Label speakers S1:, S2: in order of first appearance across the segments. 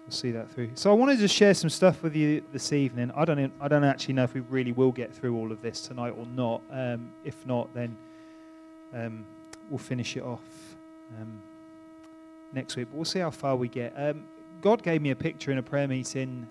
S1: we'll see that through. So I wanted to share some stuff with you this evening. I don't actually know if we really will get through all of this tonight or not. If not, then we'll finish it off next week. But we'll see how far we get. God gave me a picture in a prayer meeting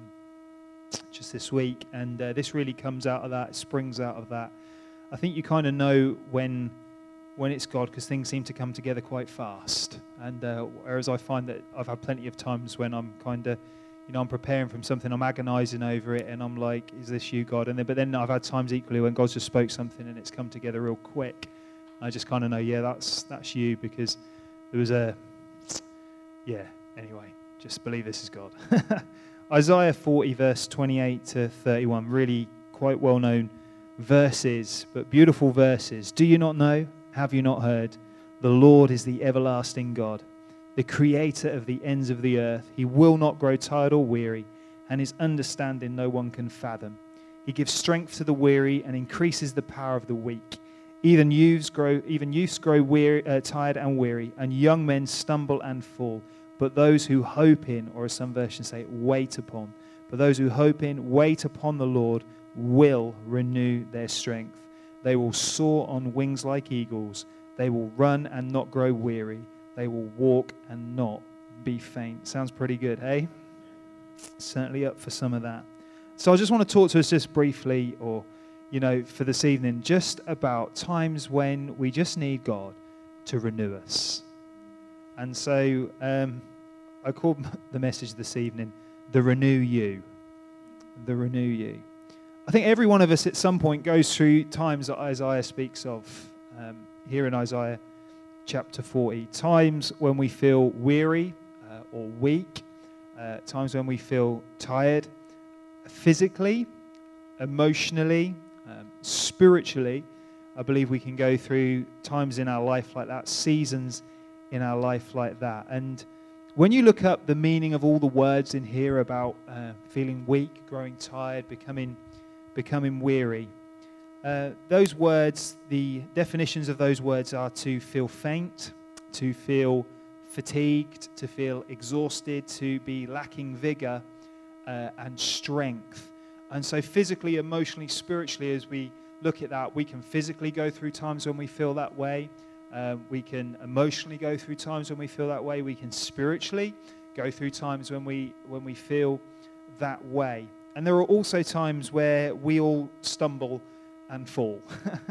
S1: just this week, and this really comes out of that, springs out of that. I think you kind of know when it's God, because things seem to come together quite fast. And whereas I find that I've had plenty of times when I'm kind of, I'm preparing from something, I'm agonizing over it, and I'm like, is this you, God? But then I've had times equally when God just spoke something and it's come together real quick. I just kind of know, yeah, that's you, because there was anyway, just believe this is God. Isaiah 40, verse 28 to 31, really quite well-known verses, but beautiful verses. Do you not know? Have you not heard? The Lord is the everlasting God, the creator of the ends of the earth. He will not grow tired or weary, and his understanding no one can fathom. He gives strength to the weary and increases the power of the weak. Even youths grow weary, tired and weary, and young men stumble and fall. But those who hope in, or as some versions say, wait upon. But those who hope in, wait upon the Lord, will renew their strength. They will soar on wings like eagles. They will run and not grow weary. They will walk and not be faint. Sounds pretty good, hey? Certainly up for some of that. So I just want to talk to us just briefly, or, for this evening, just about times when we just need God to renew us. And so I called the message this evening, The Renew You. The Renew You. I think every one of us at some point goes through times that Isaiah speaks of here in Isaiah chapter 40. Times when we feel weary or weak. Times when we feel tired physically, emotionally, spiritually. I believe we can go through times in our life like that, seasons in our life like that. And when you look up the meaning of all the words in here about feeling weak, growing tired, becoming weary, those words, the definitions of those words are to feel faint, to feel fatigued, to feel exhausted, to be lacking vigor and strength. And so physically, emotionally, spiritually, as we look at that, we can physically go through times when we feel that way. We can emotionally go through times when we feel that way. We can spiritually go through times when we feel that way. And there are also times where we all stumble and fall.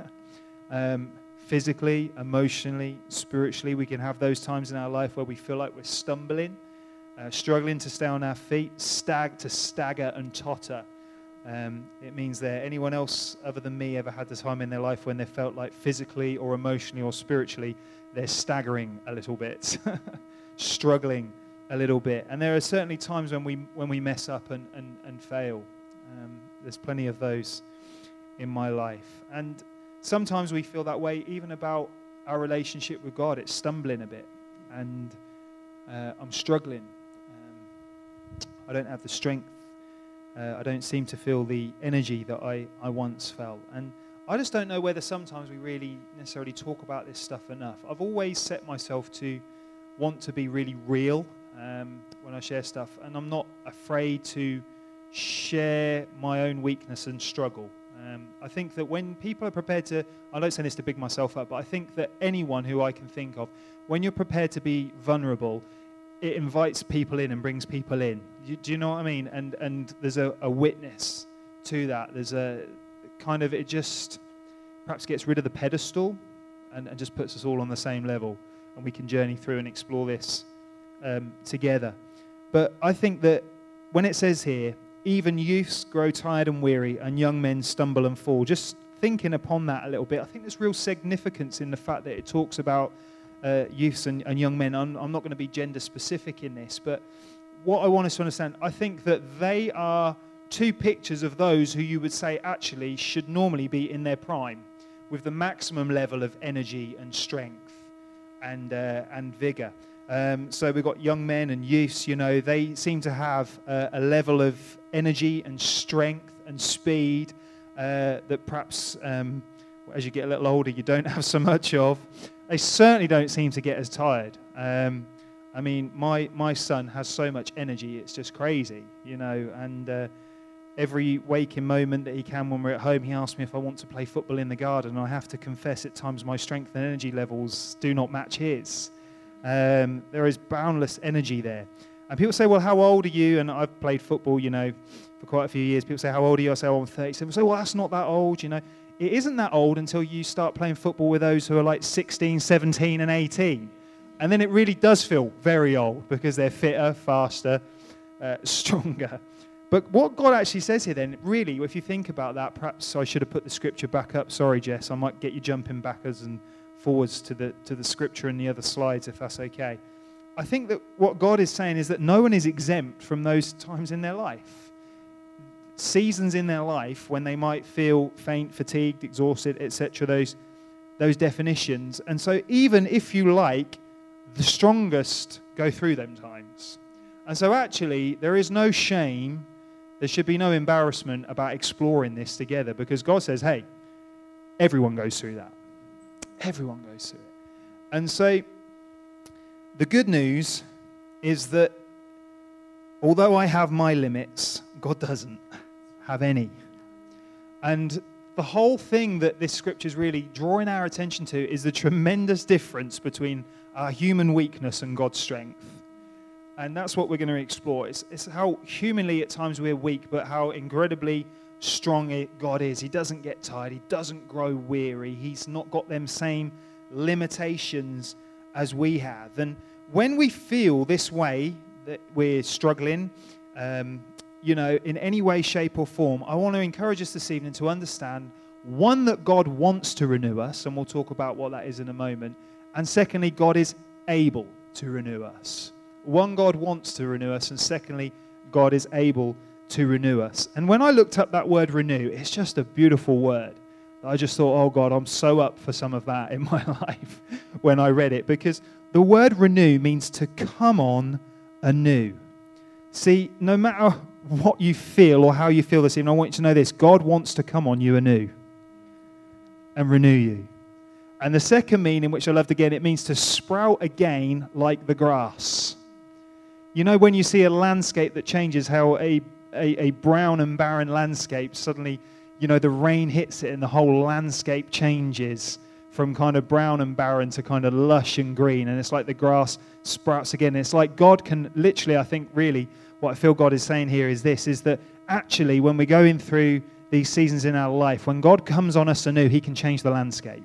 S1: Physically, emotionally, spiritually, we can have those times in our life where we feel like we're stumbling, struggling to stay on our feet, stagger and totter. It means that anyone else other than me ever had the time in their life when they felt like physically or emotionally or spiritually they're staggering a little bit, struggling a little bit. And there are certainly times when we mess up and fail. There's plenty of those in my life. And sometimes we feel that way even about our relationship with God. It's stumbling a bit. And I'm struggling. I don't have the strength. I don't seem to feel the energy that I once felt. And I just don't know whether sometimes we really necessarily talk about this stuff enough. I've always set myself to want to be really real when I share stuff. And I'm not afraid to share my own weakness and struggle. I think that when people are prepared to, I don't say this to big myself up, but I think that anyone who I can think of, when you're prepared to be vulnerable, it invites people in and brings people in. Do you know what I mean? And there's a witness to that. There's a kind of, it just perhaps gets rid of the pedestal and just puts us all on the same level. And we can journey through and explore this together. But I think that when it says here, even youths grow tired and weary, and young men stumble and fall, just thinking upon that a little bit, I think there's real significance in the fact that it talks about youths and young men. I'm not going to be gender specific in this, but what I want us to understand, I think that they are two pictures of those who you would say actually should normally be in their prime, with the maximum level of energy and strength and vigor. So we've got young men and youths, they seem to have a level of energy and strength and speed that perhaps as you get a little older you don't have so much of. They certainly don't seem to get as tired. I mean, my son has so much energy, it's just crazy, and every waking moment that he can when we're at home, he asks me if I want to play football in the garden. I have to confess at times my strength and energy levels do not match his. There is boundless energy there. And people say, well, how old are you? And I've played football, for quite a few years. People say, how old are you? I say, oh, I'm 37. I say, well, that's not that old, It isn't that old until you start playing football with those who are like 16, 17, and 18. And then it really does feel very old because they're fitter, faster, stronger. But what God actually says here then, really, if you think about that, perhaps I should have put the scripture back up. Sorry, Jess, I might get you jumping backwards and forwards to the scripture and the other slides, if that's okay. I think that what God is saying is that no one is exempt from those times in their life. Seasons in their life when they might feel faint, fatigued, exhausted, etc., those definitions. And so even if you like, the strongest go through them times. And so actually, there is no shame, there should be no embarrassment about exploring this together, because God says, hey, everyone goes through that. Everyone goes through it. And so the good news is that although I have my limits, God doesn't have any. And the whole thing that this scripture is really drawing our attention to is the tremendous difference between our human weakness and God's strength. And that's what we're going to explore. It's how humanly at times we're weak, but how incredibly strong God is. He doesn't get tired. He doesn't grow weary. He's not got them same limitations as we have. And when we feel this way, that we're struggling, in any way, shape or form, I want to encourage us this evening to understand, one, that God wants to renew us, and we'll talk about what that is in a moment. And secondly, God is able to renew us. One, God wants to renew us, and secondly, God is able to renew us. And when I looked up that word renew, it's just a beautiful word. I just thought, oh God, I'm so up for some of that in my life when I read it, because the word renew means to come on anew. See, no matter what you feel or how you feel this evening, I want you to know this: God wants to come on you anew and renew you. And the second meaning, which I loved again, it means to sprout again like the grass. When you see a landscape that changes, how a brown and barren landscape suddenly, the rain hits it and the whole landscape changes from kind of brown and barren to kind of lush and green. And it's like the grass sprouts again. It's like God can literally, I think really what I feel God is saying here is this, is that actually when we're going through these seasons in our life, when God comes on us anew, he can change the landscape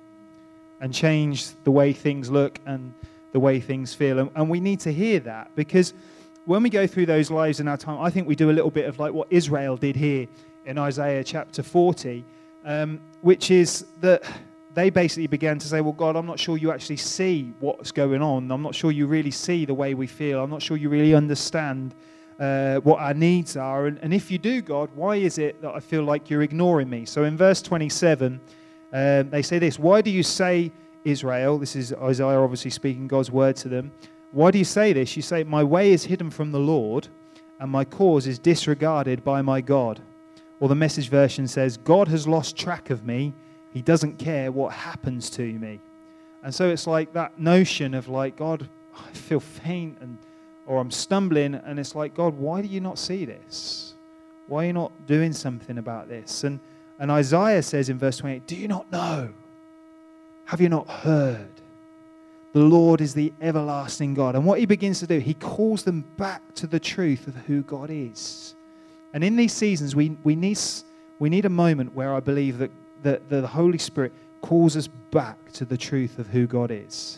S1: and change the way things look and the way things feel. And we need to hear that, because when we go through those lives in our time, I think we do a little bit of like what Israel did here in Isaiah chapter 40, which is that they basically began to say, well, God, I'm not sure you actually see what's going on. I'm not sure you really see the way we feel. I'm not sure you really understand what our needs are. And if you do, God, why is it that I feel like you're ignoring me? So in verse 27, they say this: why do you say, Israel, this is Isaiah obviously speaking God's word to them, why do you say this? You say, my way is hidden from the Lord, and my cause is disregarded by my God. Or the Message version says, God has lost track of me. He doesn't care what happens to me. And so it's like that notion of like, God, I feel faint or I'm stumbling, and it's like, God, why do you not see this? Why are you not doing something about this? And Isaiah says in verse 28, do you not know? Have you not heard? The Lord is the everlasting God. And what he begins to do, he calls them back to the truth of who God is. And in these seasons, we need a moment where I believe that the Holy Spirit calls us back to the truth of who God is.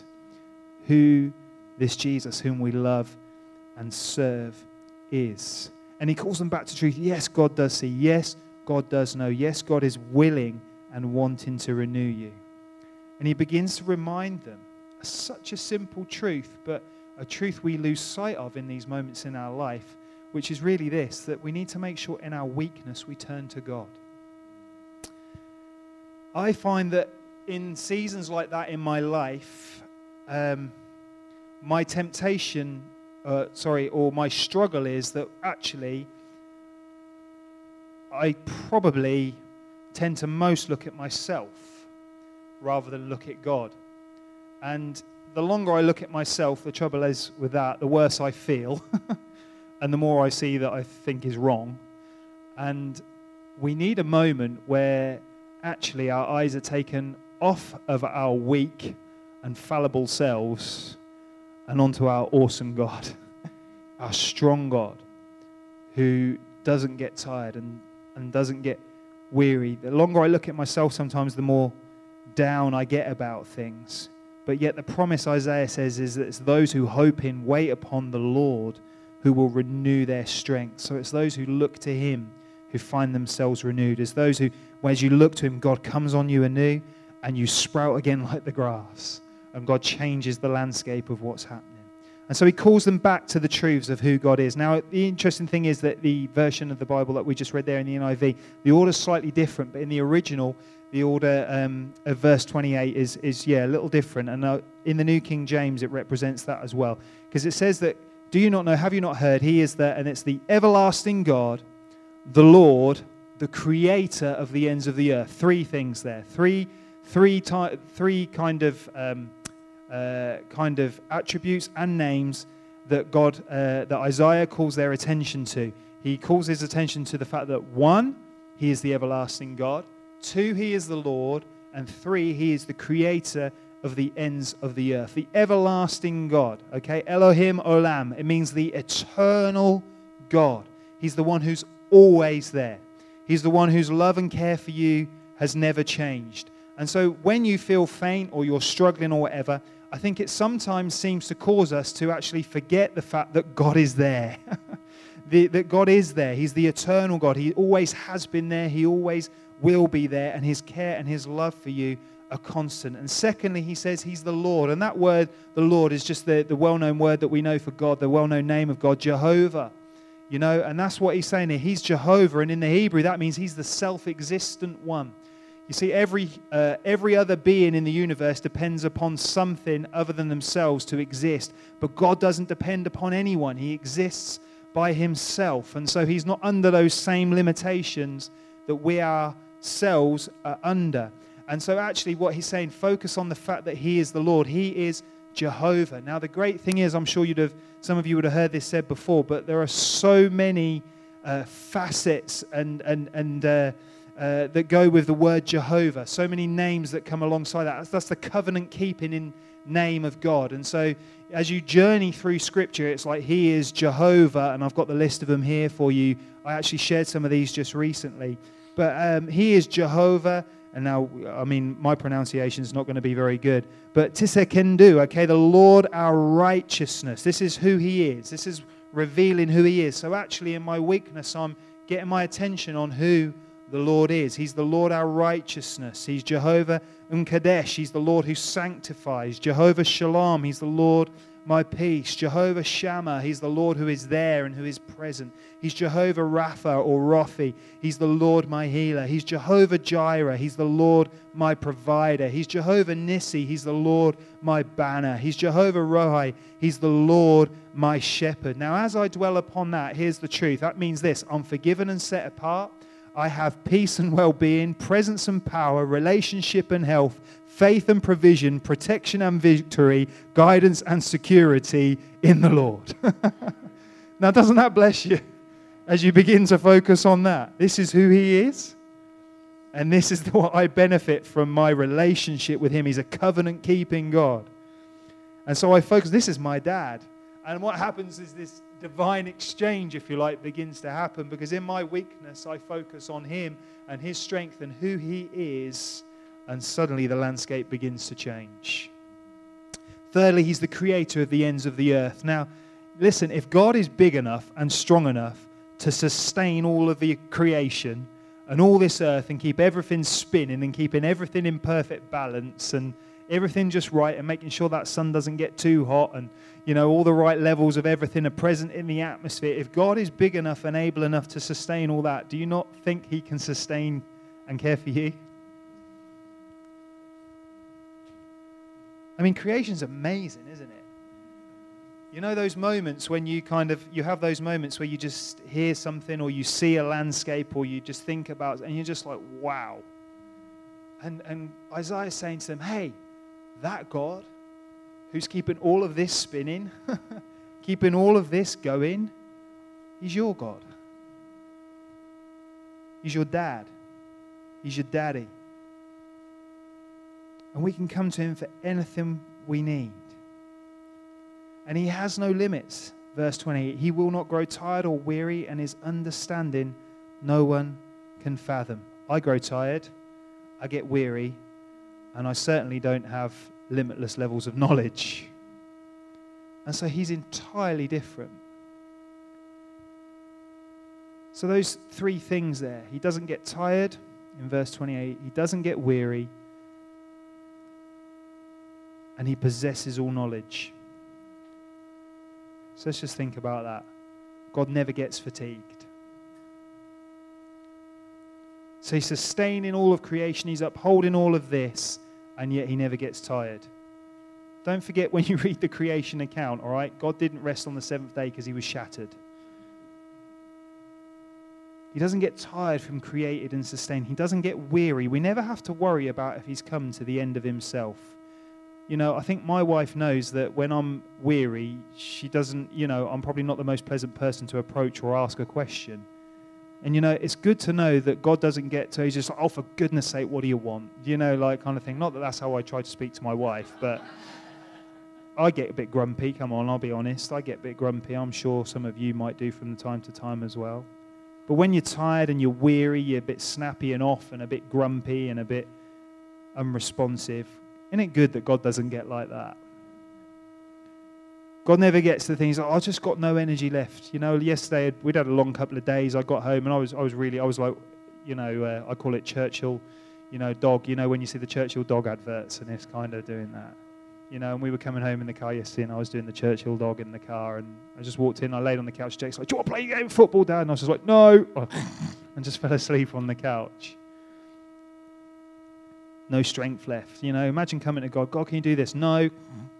S1: Who this Jesus, whom we love and serve, is. And he calls them back to truth. Yes, God does see. Yes, God does know. Yes, God is willing and wanting to renew you. And he begins to remind them such a simple truth, but a truth we lose sight of in these moments in our life, which is really this, that we need to make sure in our weakness we turn to God. I find that in seasons like that in my life, my temptation, or my struggle is that actually I probably tend to most look at myself rather than look at God. And the longer I look at myself, the trouble is with that, the worse I feel. And the more I see that I think is wrong. And we need a moment where actually our eyes are taken off of our weak and fallible selves and onto our awesome God, our strong God, who doesn't get tired and doesn't get weary. The longer I look at myself sometimes, the more down I get about things. But yet the promise Isaiah says is that it's those who hope in, wait upon the Lord, who will renew their strength. So it's those who look to him who find themselves renewed. It's those who, as you look to him, God comes on you anew and you sprout again like the grass. And God changes the landscape of what's happening. And so he calls them back to the truths of who God is. Now, the interesting thing is that the version of the Bible that we just read there in the NIV, the order's slightly different, but in the original, the order of verse 28 is a little different. And in the New King James, it represents that as well. Because it says that, do you not know, have you not heard, he is there, and it's the everlasting God, the Lord, the creator of the ends of the earth. Three things there. Three kind of attributes and names that God, that Isaiah calls their attention to. He calls his attention to the fact that 1, he is the everlasting God. 2, he is the Lord. And 3, he is the creator of the ends of the earth. The everlasting God, okay? Elohim Olam. It means the eternal God. He's the one who's always there. He's the one whose love and care for you has never changed. And so when you feel faint or you're struggling or whatever, I think it sometimes seems to cause us to actually forget the fact that God is there. That God is there. He's the eternal God. He always has been there. He always will be there. And his care and his love for you are constant. And secondly, he says he's the Lord. And that word, the Lord, is just the well-known word that we know for God, the well-known name of God, Jehovah. You know, and that's what he's saying here. He's Jehovah. And in the Hebrew, that means he's the self-existent one. You see, every other being in the universe depends upon something other than themselves to exist. But God doesn't depend upon anyone. He exists by himself. And so he's not under those same limitations that we ourselves are under. And so actually what he's saying, focus on the fact that he is the Lord. He is Jehovah. Now the great thing is, I'm sure some of you would have heard this said before, but there are so many facets and that go with the word Jehovah. So many names that come alongside that. That's the covenant-keeping in name of God. And so as you journey through Scripture, it's like he is Jehovah, and I've got the list of them here for you. I actually shared some of these just recently. But he is Jehovah, and now, I mean, my pronunciation is not going to be very good. But Tisekendu, okay, the Lord our righteousness. This is who he is. This is revealing who he is. So actually, in my weakness, I'm getting my attention on who the Lord is. He's the Lord our righteousness. He's Jehovah Kadesh. He's the Lord who sanctifies. Jehovah Shalom. He's the Lord my peace. Jehovah Shammah. He's the Lord who is there and who is present. He's Jehovah Rapha or Raphi. He's the Lord my healer. He's Jehovah Jireh. He's the Lord my provider. He's Jehovah Nissi. He's the Lord my banner. He's Jehovah Rohi. He's the Lord my shepherd. Now, as I dwell upon that, here's the truth. That means this: I'm forgiven and set apart. I have peace and well-being, presence and power, relationship and health, faith and provision, protection and victory, guidance and security in the Lord. Now, doesn't that bless you as you begin to focus on that? This is who he is, and this is what I benefit from my relationship with him. He's a covenant-keeping God. And so I focus, this is my dad. And what happens is this divine exchange, if you like, begins to happen, because in my weakness I focus on him and his strength and who he is, and suddenly the landscape begins to change. Thirdly, he's the creator of the ends of the earth. Now, listen, if God is big enough and strong enough to sustain all of the creation and all this earth and keep everything spinning and keeping everything in perfect balance and everything just right and making sure that sun doesn't get too hot and, you know, all the right levels of everything are present in the atmosphere. If God is big enough and able enough to sustain all that, do you not think he can sustain and care for you? I mean, creation's amazing, isn't it? You know those moments when you have those moments where you just hear something or you see a landscape or you just think about it and you're just like, wow. And Isaiah's saying to them, hey, that God, who's keeping all of this spinning, keeping all of this going, he's your God. He's your dad. He's your daddy. And we can come to him for anything we need. And he has no limits. Verse 28, he will not grow tired or weary, and his understanding no one can fathom. I grow tired, I get weary, and I certainly don't have limitless levels of knowledge. And so he's entirely different. So those three things there. He doesn't get tired in verse 28. He doesn't get weary. And he possesses all knowledge. So let's just think about that. God never gets fatigued. So he's sustaining all of creation. He's upholding all of this. And yet he never gets tired. Don't forget when you read the creation account, all right? God didn't rest on the seventh day because he was shattered. He doesn't get tired from creating and sustaining. He doesn't get weary. We never have to worry about if he's come to the end of himself. You know, I think my wife knows that when I'm weary, she doesn't, I'm probably not the most pleasant person to approach or ask a question. And, it's good to know that God doesn't get to, he's just like, oh, for goodness sake, what do you want? Like kind of thing. Not that that's how I try to speak to my wife, but I get a bit grumpy. Come on, I'll be honest. I get a bit grumpy. I'm sure some of you might do from time to time as well. But when you're tired and you're weary, you're a bit snappy and off and a bit grumpy and a bit unresponsive. Isn't it good that God doesn't get like that? God never gets to the things, I've just got no energy left. Yesterday we'd had a long couple of days. I got home and I was like, I call it Churchill, dog. When you see the Churchill dog adverts, and it's kind of doing that. And we were coming home in the car yesterday and I was doing the Churchill dog in the car, and I just walked in, I laid on the couch. Jake's like, do you want to play a game of football, Dad? And I was just like, no. And just fell asleep on the couch. No strength left. Imagine coming to God. God, can you do this? No.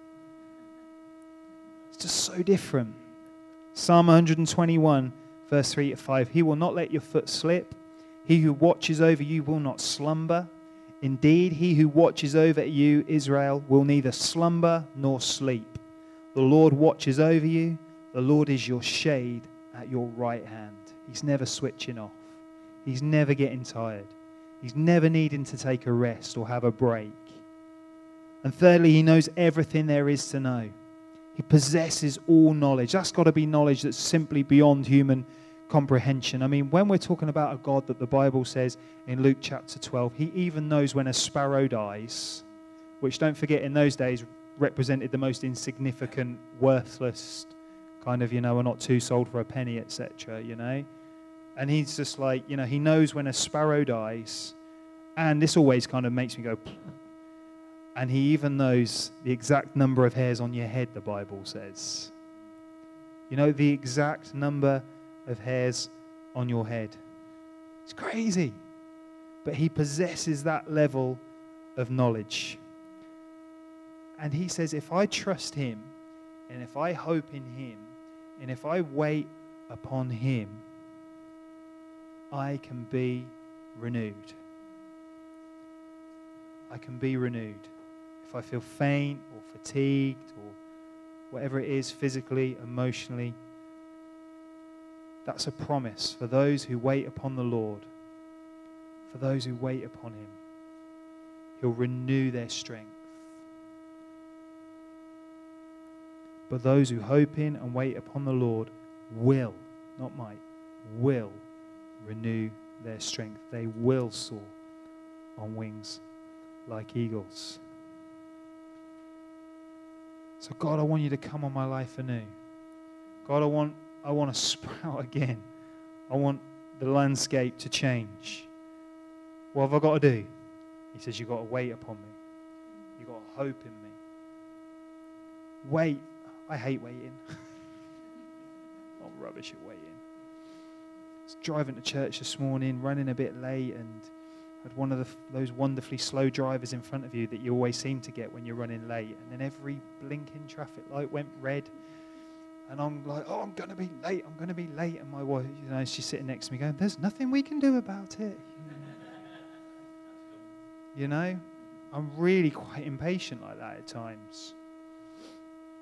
S1: It's just so different. Psalm 121, verse 3 to 5. He will not let your foot slip. He who watches over you will not slumber. Indeed, he who watches over you, Israel, will neither slumber nor sleep. The Lord watches over you. The Lord is your shade at your right hand. He's never switching off. He's never getting tired. He's never needing to take a rest or have a break. And thirdly, he knows everything there is to know. He possesses all knowledge. That's got to be knowledge that's simply beyond human comprehension. I mean, when we're talking about a God that the Bible says in Luke chapter 12, he even knows when a sparrow dies, which, don't forget, in those days represented the most insignificant, worthless kind of, are not two sold for a penny, etc., And he's just like, he knows when a sparrow dies. And this always kind of makes me go, and he even knows the exact number of hairs on your head, the Bible says. The exact number of hairs on your head. It's crazy. But he possesses that level of knowledge. And he says, if I trust him, and if I hope in him, and if I wait upon him, I can be renewed. I can be renewed. If I feel faint or fatigued or whatever it is, physically, emotionally, that's a promise for those who wait upon the Lord. For those who wait upon him, he'll renew their strength. But those who hope in and wait upon the Lord will, not might, will renew their strength. They will soar on wings like eagles. So God, I want you to come on my life anew. God, I want to sprout again. I want the landscape to change. What have I got to do? He says, you've got to wait upon me. You've got to hope in me. Wait. I hate waiting. I'm rubbish at waiting. I was driving to church this morning, running a bit late, and had one of those wonderfully slow drivers in front of you that you always seem to get when you're running late. And then every blinking traffic light went red. And I'm like, oh, I'm going to be late. I'm going to be late. And my wife, she's sitting next to me going, there's nothing we can do about it. I'm really quite impatient like that at times.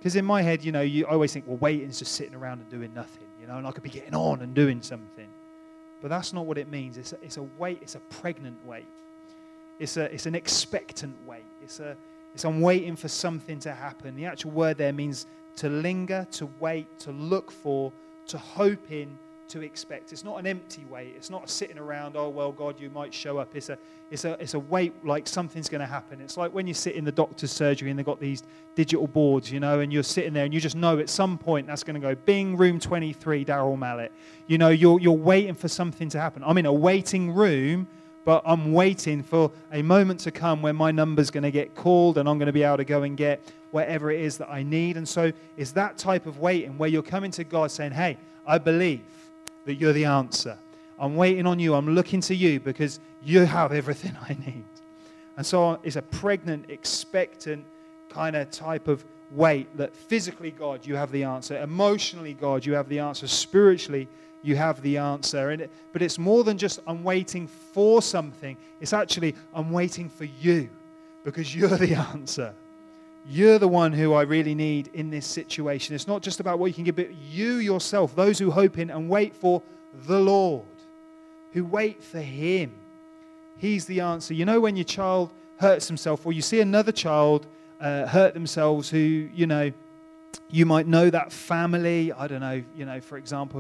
S1: Because in my head, I always think, well, waiting is just sitting around and doing nothing, and I could be getting on and doing something. But that's not what it means. It's a wait. It's a pregnant wait. It's an expectant wait. It's I'm waiting for something to happen. The actual word there means to linger, to wait, to look for, to hope in, to expect. It's not an empty wait. It's not a sitting around, oh, well, God, you might show up. It's a wait like something's going to happen. It's like when you sit in the doctor's surgery and they've got these digital boards, and you're sitting there and you just know at some point that's going to go, bing, room 23, Daryl Mallet. You're waiting for something to happen. I'm in a waiting room, but I'm waiting for a moment to come when my number's going to get called and I'm going to be able to go and get whatever it is that I need. And so it's that type of waiting where you're coming to God saying, hey, I believe that you're the answer. I'm waiting on you. I'm looking to you because you have everything I need. And so it's a pregnant, expectant kind of type of wait that physically, God, you have the answer. Emotionally, God, you have the answer. Spiritually, you have the answer. But it's more than just I'm waiting for something. It's actually I'm waiting for you because you're the answer. You're the one who I really need in this situation. It's not just about what you can give, but you yourself, those who hope in and wait for the Lord, who wait for Him. He's the answer. When your child hurts himself, or you see another child hurt themselves who, you might know that family. I don't know, for example,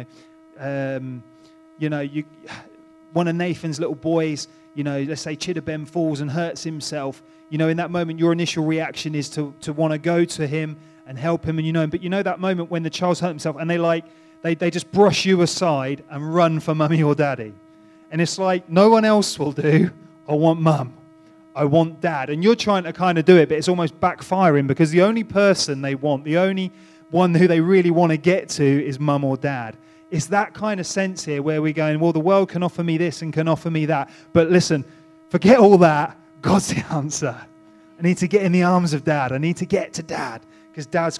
S1: one of Nathan's little boys, let's say Chidabem falls and hurts himself. In that moment, your initial reaction is to want to go to him and help him. But that moment when the child's hurt himself and they just brush you aside and run for mummy or daddy. And it's like, no one else will do. I want mum. I want dad. And you're trying to kind of do it, but it's almost backfiring because the only person they want, the only one who they really want to get to is mum or dad. It's that kind of sense here where we're going, well, the world can offer me this and can offer me that. But listen, forget all that. God's the answer. I need to get in the arms of dad. I need to get to dad because dad's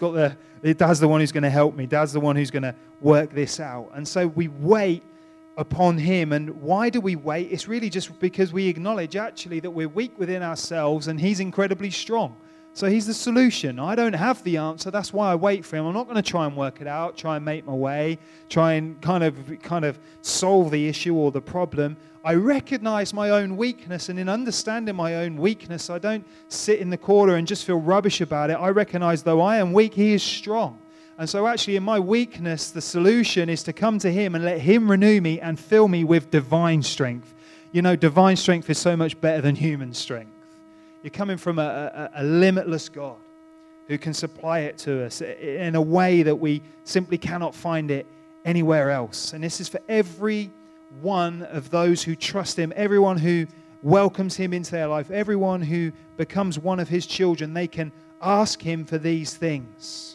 S1: the one who's going to help me. Dad's the one who's going to work this out. And so we wait upon him. And why do we wait? It's really just because we acknowledge actually that we're weak within ourselves and he's incredibly strong. So he's the solution. I don't have the answer. That's why I wait for him. I'm not going to try and work it out, try and make my way, try and kind of solve the issue or the problem. I recognize my own weakness, and in understanding my own weakness, I don't sit in the corner and just feel rubbish about it. I recognize though I am weak, he is strong. And so actually in my weakness, the solution is to come to him and let him renew me and fill me with divine strength. Divine strength is so much better than human strength. You're coming from a limitless God who can supply it to us in a way that we simply cannot find it anywhere else. And this is for every one of those who trust him, everyone who welcomes him into their life, everyone who becomes one of his children. They can ask him for these things.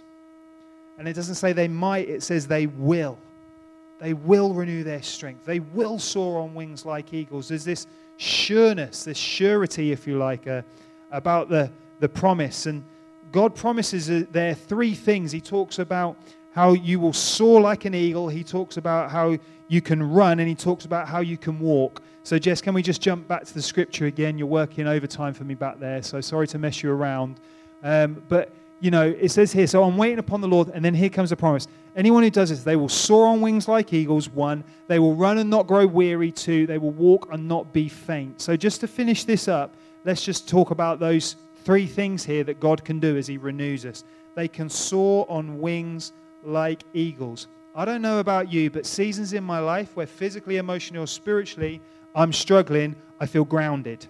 S1: And it doesn't say they might, it says they will. They will renew their strength. They will soar on wings like eagles. There's this sureness, this surety, if you like, about the promise. And God promises there three things. He talks about how you will soar like an eagle. He talks about how you can run, and he talks about how you can walk. So Jess, can we just jump back to the scripture again? You're working overtime for me back there, so sorry to mess you around. But it says here, so I'm waiting upon the Lord, and then here comes the promise. Anyone who does this, they will soar on wings like eagles, 1. They will run and not grow weary, 2. They will walk and not be faint. So just to finish this up, let's just talk about those 3 things here that God can do as he renews us. They can soar on wings like eagles. I don't know about you, but seasons in my life where physically, emotionally, or spiritually I'm struggling, I feel grounded.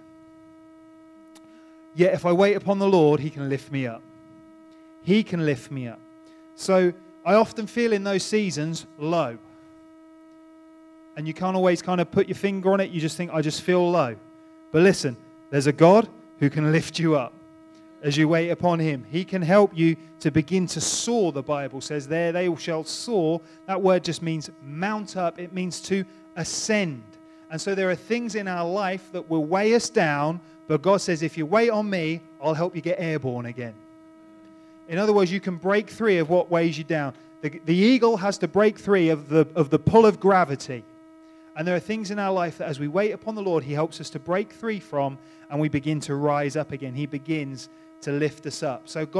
S1: Yet if I wait upon the Lord, he can lift me up. He can lift me up. So I often feel in those seasons low. And you can't always kind of put your finger on it. You just think, I just feel low. But listen, there's a God who can lift you up as you wait upon him. He can help you to begin to soar, the Bible says there. They shall soar. That word just means mount up. It means to ascend. And so there are things in our life that will weigh us down. But God says, if you wait on me, I'll help you get airborne again. In other words, you can break free of what weighs you down. The eagle has to break free of the pull of gravity. And there are things in our life that as we wait upon the Lord, he helps us to break free from, and we begin to rise up again. He begins to lift us up. So God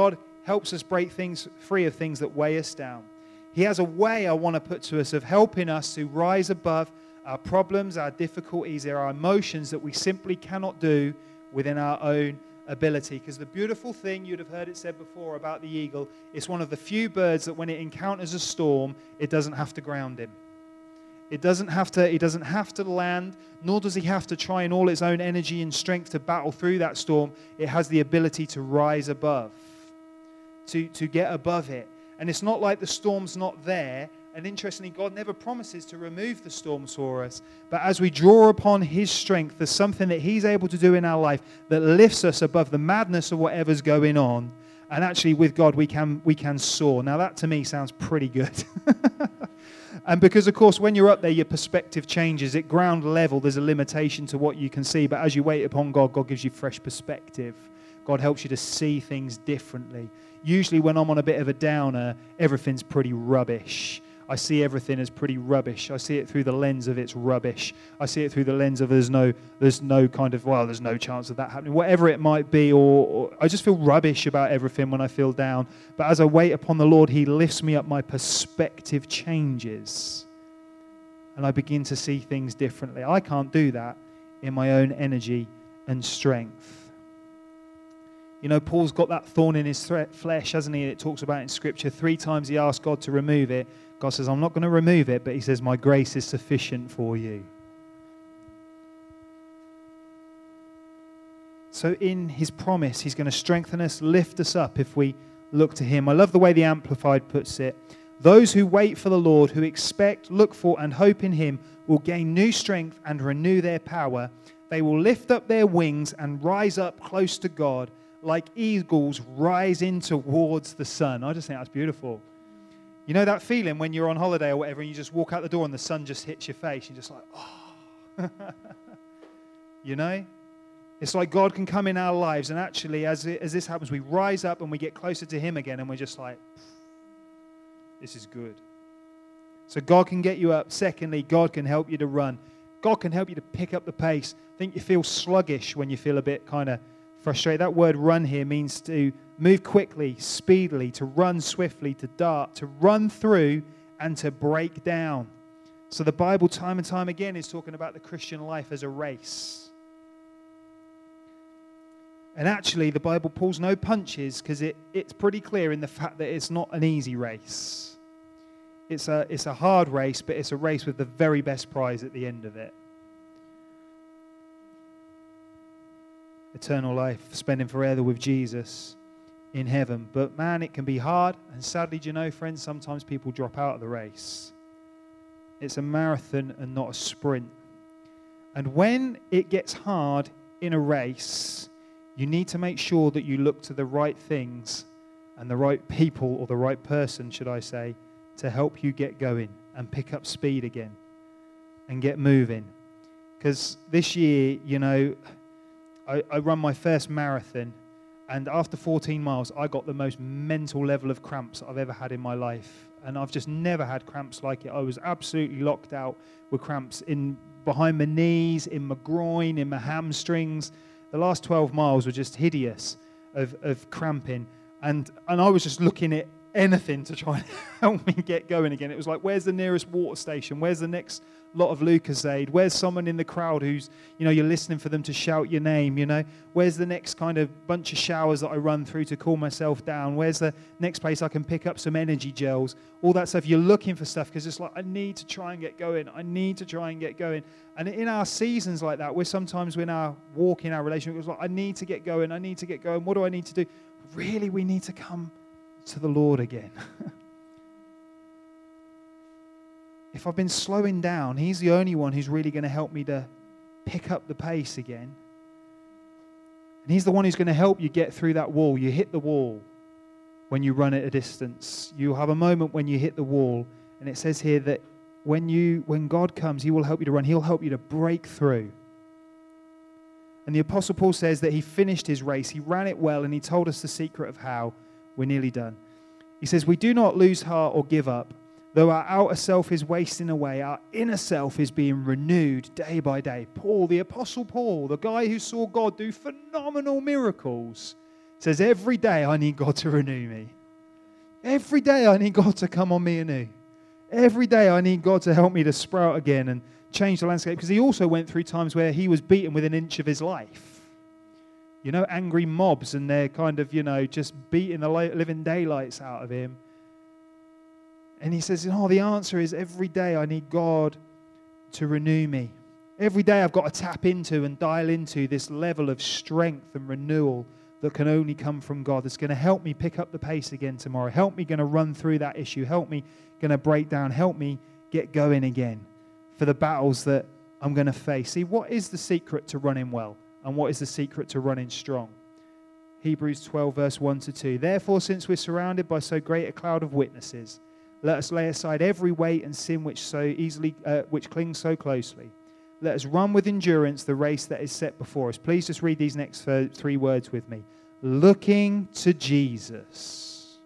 S1: helps us break things free of things that weigh us down. He has a way, I want to put to us, of helping us to rise above our problems, our difficulties, our emotions that we simply cannot do within our own ability. Because the beautiful thing, you'd have heard it said before about the eagle, it's one of the few birds that when it encounters a storm, it doesn't have to ground him. He doesn't have to land, nor does he have to try in all its own energy and strength to battle through that storm. It has the ability to rise above, to get above it. And it's not like the storm's not there. And interestingly, God never promises to remove the storms for us. But as we draw upon his strength, there's something that he's able to do in our life that lifts us above the madness of whatever's going on. And actually, with God, we can soar. Now, that to me sounds pretty good. And because, of course, when you're up there, your perspective changes. At ground level, there's a limitation to what you can see. But as you wait upon God, God gives you fresh perspective. God helps you to see things differently. Usually when I'm on a bit of a downer, everything's pretty rubbish. I see everything as pretty rubbish. I see it through the lens of it's rubbish. I see it through the lens of there's no kind of, well, there's no chance of that happening. Whatever it might be, or I just feel rubbish about everything when I feel down. But as I wait upon the Lord, he lifts me up, my perspective changes. And I begin to see things differently. I can't do that in my own energy and strength. You know, Paul's got that thorn in his flesh, hasn't he? It talks about in Scripture. 3 times he asked God to remove it. God says, I'm not going to remove it, but he says, my grace is sufficient for you. So in his promise, he's going to strengthen us, lift us up if we look to him. I love the way the Amplified puts it. Those who wait for the Lord, who expect, look for, and hope in him, will gain new strength and renew their power. They will lift up their wings and rise up close to God, like eagles rising towards the sun. I just think that's beautiful. You know that feeling when you're on holiday or whatever and you just walk out the door and the sun just hits your face. You're just like, oh. You know? It's like God can come in our lives and actually as this happens, we rise up and we get closer to him again and we're just like, this is good. So God can get you up. Secondly, God can help you to run. God can help you to pick up the pace. I think you feel sluggish when you feel a bit kind of frustrated. That word run here means to move quickly, speedily, to run swiftly, to dart, to run through, and to break down. So the Bible time and time again is talking about the Christian life as a race. And actually the Bible pulls no punches because it's pretty clear in the fact that it's not an easy race. It's a hard race, but it's a race with the very best prize at the end of it. Eternal life, spending forever with Jesus in heaven. But man, it can be hard. And sadly, do you know, friends, sometimes people drop out of the race. It's a marathon and not a sprint. And when it gets hard in a race, you need to make sure that you look to the right things and the right people, or the right person, should I say, to help you get going and pick up speed again and get moving. Because this year, you know, I run my first marathon, and after 14 miles, I got the most mental level of cramps I've ever had in my life. And I've just never had cramps like it. I was absolutely locked out with cramps behind my knees, in my groin, in my hamstrings. The last 12 miles were just hideous of cramping. And I was just looking at anything to try and help me get going again. It was like, where's the nearest water station? Where's the next lot of Lucozade? Where's someone in the crowd who's, you know, you're listening for them to shout your name, you know? Where's the next kind of bunch of showers that I run through to cool myself down? Where's the next place I can pick up some energy gels? All that stuff. You're looking for stuff because it's like, I need to try and get going. I need to try and get going. And in our seasons like that, we're sometimes in our walk, in our relationship, it's like, I need to get going. I need to get going. What do I need to do? Really, we need to come to the Lord again. If I've been slowing down, he's the only one who's really going to help me to pick up the pace again. And he's the one who's going to help you get through that wall. You hit the wall when you run at a distance. You'll have a moment when you hit the wall. And it says here that when God comes, he will help you to run. He'll help you to break through. And the Apostle Paul says that he finished his race. He ran it well, and he told us the secret of how. We're nearly done. He says, we do not lose heart or give up. Though our outer self is wasting away, our inner self is being renewed day by day. Paul, the Apostle Paul, the guy who saw God do phenomenal miracles, It says, every day I need God to renew me. Every day I need God to come on me anew. Every day I need God to help me to sprout again and change the landscape. Because he also went through times where he was beaten within an inch of his life. You know, angry mobs, and they're kind of, just beating the living daylights out of him. And he says, the answer is every day I need God to renew me. Every day I've got to tap into and dial into this level of strength and renewal that can only come from God. That's going to help me pick up the pace again tomorrow. Help me going to run through that issue. Help me going to break down. Help me get going again for the battles that I'm going to face. See, what is the secret to running well? And what is the secret to running strong? Hebrews 12, verse 1 to 2. Therefore, since we're surrounded by so great a cloud of witnesses, let us lay aside every weight and sin which clings so closely. Let us run with endurance the race that is set before us. Please just read these next 3 words with me. Looking to Jesus.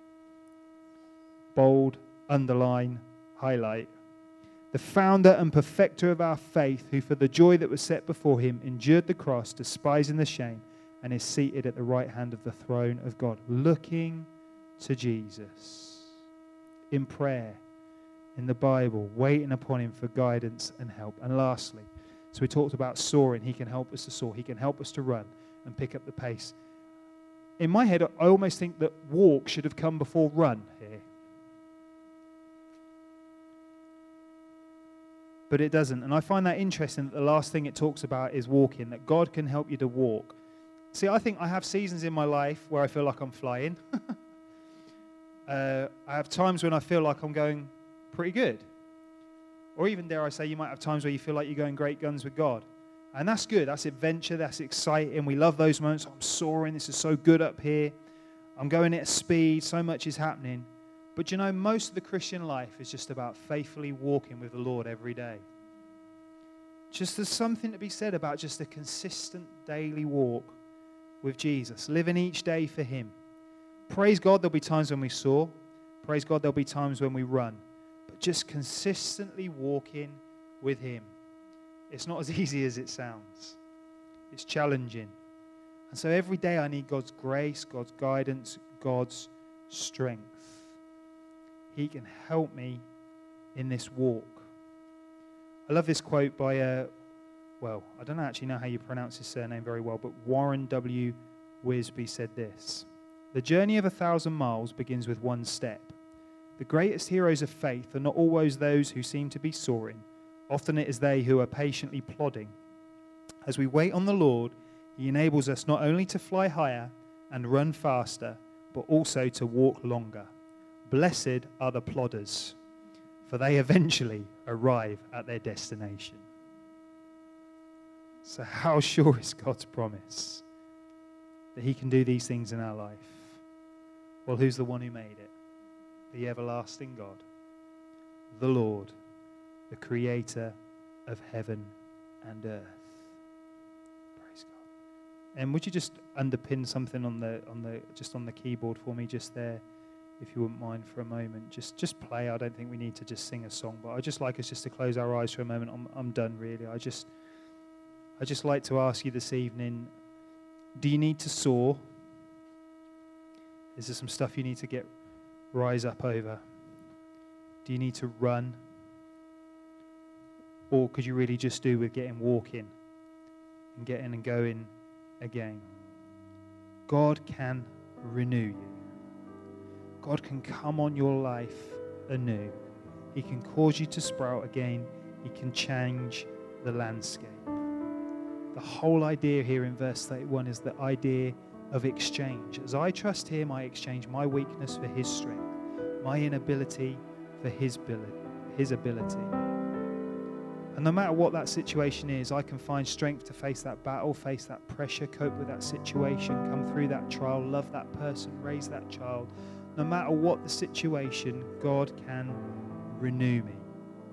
S1: Bold, underline, highlight. The founder and perfecter of our faith, who for the joy that was set before him endured the cross, despising the shame, and is seated at the right hand of the throne of God. Looking to Jesus. In prayer, in the Bible, waiting upon him for guidance and help. And lastly, so we talked about soaring. He can help us to soar. He can help us to run and pick up the pace. In my head, I almost think that walk should have come before run here. But it doesn't. And I find that interesting that the last thing it talks about is walking, that God can help you to walk. See, I think I have seasons in my life where I feel like I'm flying. I have times when I feel like I'm going pretty good. Or even, dare I say, you might have times where you feel like you're going great guns with God. And that's good. That's adventure. That's exciting. We love those moments. I'm soaring. This is so good up here. I'm going at speed. So much is happening. But most of the Christian life is just about faithfully walking with the Lord every day. Just there's something to be said about just a consistent daily walk with Jesus, living each day for him. Praise God, there'll be times when we soar. Praise God, there'll be times when we run. But just consistently walking with him. It's not as easy as it sounds. It's challenging. And so every day I need God's grace, God's guidance, God's strength. He can help me in this walk. I love this quote by, I don't actually know how you pronounce his surname very well, but Warren W. Wisby said this. The journey of 1,000 miles begins with one step. The greatest heroes of faith are not always those who seem to be soaring. Often it is they who are patiently plodding. As we wait on the Lord, he enables us not only to fly higher and run faster, but also to walk longer. Blessed are the plodders, for they eventually arrive at their destination. So how sure is God's promise that he can do these things in our life? Well, who's the one who made it? The everlasting God, the Lord, the creator of heaven and earth. Praise God. And would you just underpin something on the keyboard for me just there, if you wouldn't mind for a moment? Just play. I don't think we need to just sing a song, but I'd just like us just to close our eyes for a moment. I'm done really. I just like to ask you this evening, do you need to soar? Is there some stuff you need to rise up over? Do you need to run? Or could you really just do with walking and getting and going again? God can renew you. God can come on your life anew. He can cause you to sprout again. He can change the landscape. The whole idea here in verse 31 is the idea of exchange. As I trust him, I exchange my weakness for his strength, my inability for his ability. And no matter what that situation is, I can find strength to face that battle, face that pressure, cope with that situation, come through that trial, love that person, raise that child. No matter what the situation, God can renew me.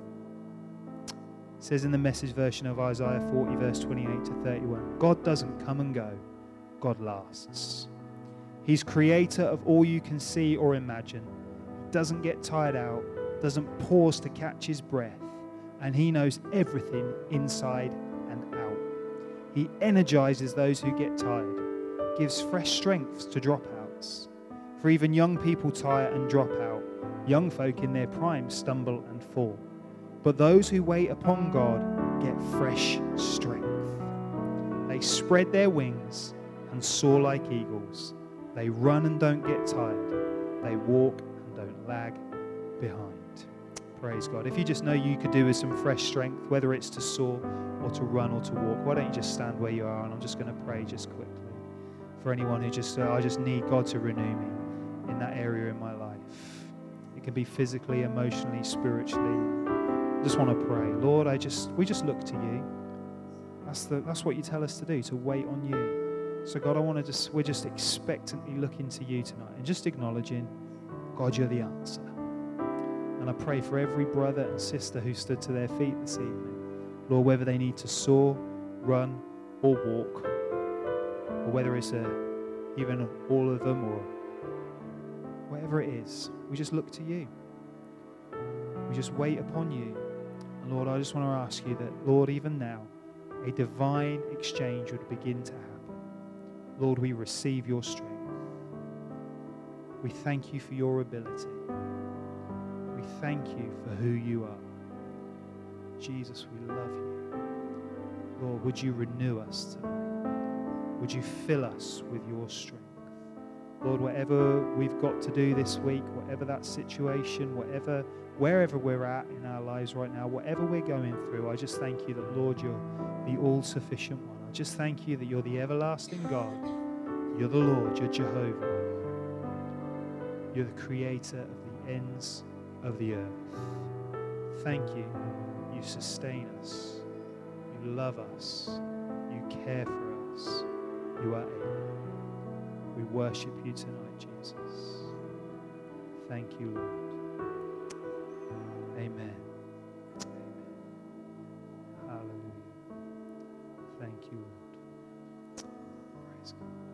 S1: It says in the Message version of Isaiah 40, verse 28 to 31, God doesn't come and go, God lasts. He's creator of all you can see or imagine. He doesn't get tired out, doesn't pause to catch his breath, and he knows everything inside and out. He energizes those who get tired, gives fresh strength to dropouts. For even young people tire and drop out. Young folk in their prime stumble and fall. But those who wait upon God get fresh strength. They spread their wings and soar like eagles. They run and don't get tired. They walk and don't lag behind. Praise God. If you just know you could do with some fresh strength, whether it's to soar or to run or to walk, why don't you just stand where you are, and I'm just going to pray just quickly for anyone who just, I just need God to renew me in that area in my life. It can be physically, emotionally, spiritually. I just want to pray. Lord, we just look to you. That's what you tell us to do, to wait on you. So God, we're just expectantly looking to you tonight and just acknowledging, God, you're the answer. And I pray for every brother and sister who stood to their feet this evening. Lord, whether they need to soar, run, or walk, or whether it's even all of them, or whatever it is, we just look to you. We just wait upon you. And Lord, I just want to ask you that, Lord, even now, a divine exchange would begin to happen. Lord, we receive your strength. We thank you for your ability. We thank you for who you are. Jesus, we love you. Lord, would you renew us tonight? Would you fill us with your strength? Lord, whatever we've got to do this week, whatever that situation, wherever we're at in our lives right now, whatever we're going through, I just thank you that, Lord, you're the all-sufficient one. I just thank you that you're the everlasting God. You're the Lord. You're Jehovah. You're the creator of the ends of the earth. Thank you. You sustain us. You love us. You care for us. You are able. We worship you tonight, Jesus. Thank you, Lord. Amen. Amen. Hallelujah. Thank you, Lord. Praise God.